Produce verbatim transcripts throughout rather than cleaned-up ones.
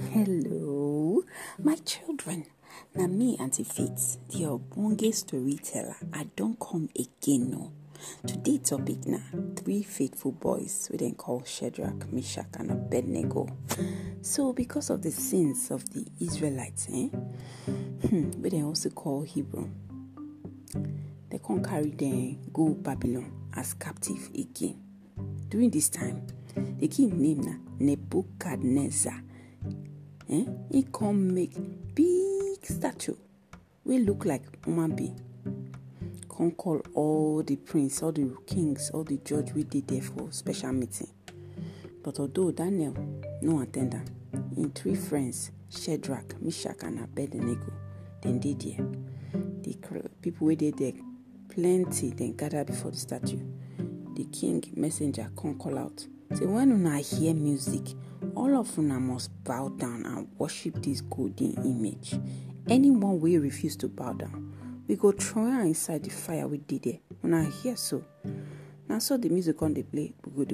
Hello, my children. Now me, Auntie Faith, the Obonge storyteller. I don't come again, no. Today topic now, three faithful boys we then call Shadrach, Meshach, and Abednego. So because of the sins of the Israelites, eh, hmm, we then also call Hebrew. They can't carry them go Babylon as captive again. During this time, the king named na Nebuchadnezzar. Eh? He come make big statue. We look like human being. Come call all the prince, all the kings, all the judge we did there for special meeting. But although Daniel no attendant, in three friends, Shadrach, Meshach, and Abednego, then did there. The people we did there, plenty, then gathered before the statue. The king messenger come call out. Say, when una hear music, all of una must bow down and worship this golden image. Anyone will refuse to bow down, we go throw her inside the fire we did there. When I hear so, now so the music on the play,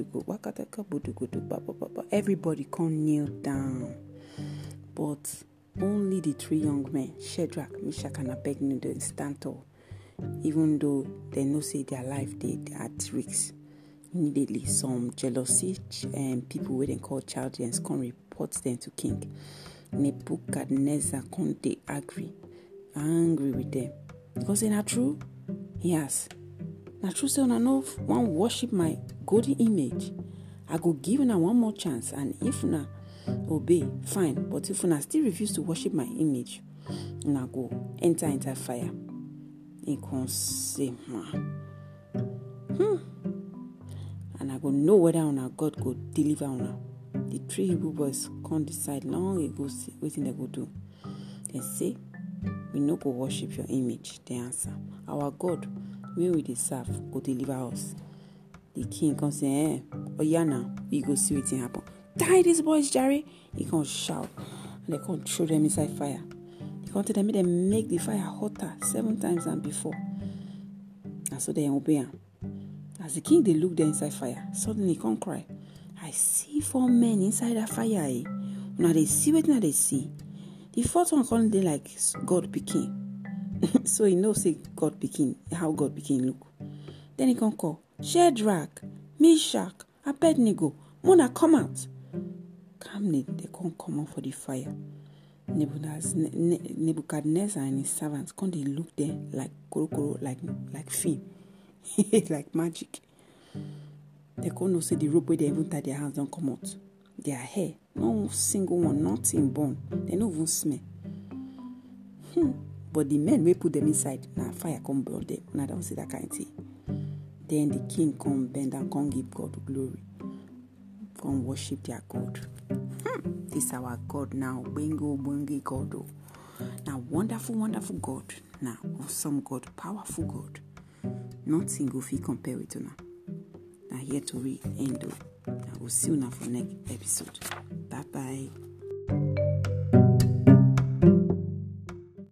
everybody come kneel down. But only the three young men, Shadrach, Meshach, and Abednego, stand tall, even though they know say their life they at risk. Immediately, some jealousy and people who they call Chaldeans come report them to King Nebuchadnezzar. Come they angry, angry with them because they not true. Yes, not true. So I know one worship my golden image. I go give una one more chance, and if una obey, fine. But if una still refuse to worship my image, una go enter into fire. He can say, hmm. And I go know whether una God go deliver una. The three Hebrew boys can't decide long ago what they go do. They say, we no go worship your image. They answer, our God, where we serve, go deliver us. The king can say, eh, oh yeah now, we go see what happen. Die these boys, Jerry. He can shout, and they can't throw them inside fire. He can't tell them, they make the fire hotter seven times than before. And so they obey him. As the king, they look there inside fire. Suddenly, he can't cry. I see four men inside that fire. Eh? Now they see what now they see. The fourth one can't they like God became. So he knows say God became, how God became look. Then he can call Shadrach, Meshach, Abednego. Mona, come out. Calmly, they can't come out for the fire. Nebuchadnezzar and his servants can't they look there like koro koro, like like film. Like magic. They can't know say the rope where they even tie their hands don't come out. Their hair, no single one, nothing born. They don't even smell. Hmm. But the men we put them inside, now fire come burn them. Now don't see that kind of thing. Then the king come bend and come give God glory. Come worship their God. Hmm. This is our God now. Bingo, bingo, God. Oh. Now wonderful, wonderful God. Now awesome God, powerful God. Nothing go fit compare with una. Now here to read end. I will see you now for next episode. Bye bye.